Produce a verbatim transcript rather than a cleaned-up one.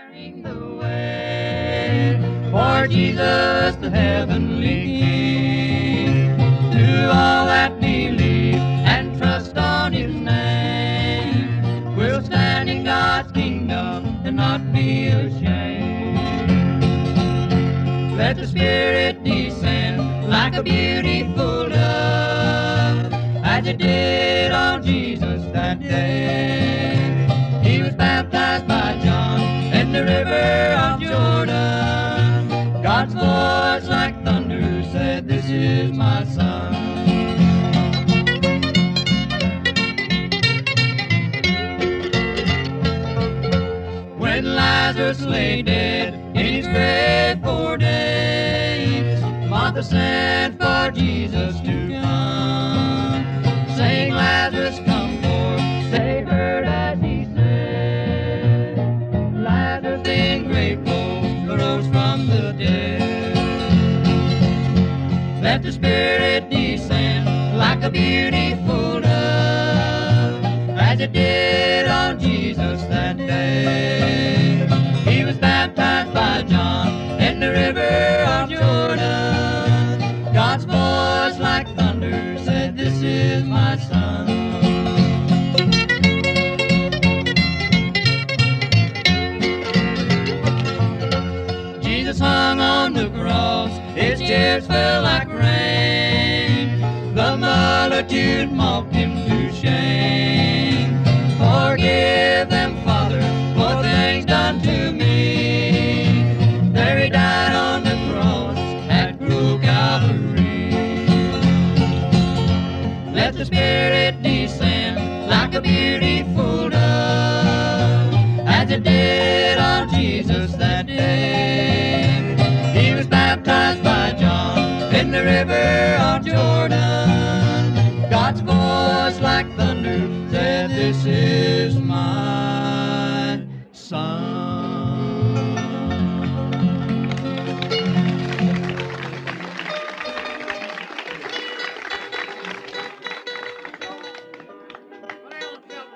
preparing the way for Jesus, the heavenly King. To all that believe and trust on His name, we'll stand in God's kingdom and not be ashamed. Let the Spirit descend like a beautiful dove, as it did on Jesus that day. He was baptized by John in the river of Jordan. God's voice like thunder said, "This is my Son." When Lazarus lay dead in his grave four days, Martha sent for Jesus to come, saying, "Lazarus, come forth." They heard as he said. Lazarus in grave clothes arose from the dead. Let the Spirit descend like a beautiful dove, as it did on Jesus that day. He was baptized by John in the river of Jordan. God's voice like thunder said, "This is my Son." Jesus hung on the cross, His tears fell like rain. The multitude mocked Him to shame. Forgive them, Father, for things done to me. There He died on the cross at cruel Calvary. Let the Spirit descend like a beautiful dove, as it did on Jesus that day. He was baptized by John in the river of Jordan. God's voice like thunder said, "This is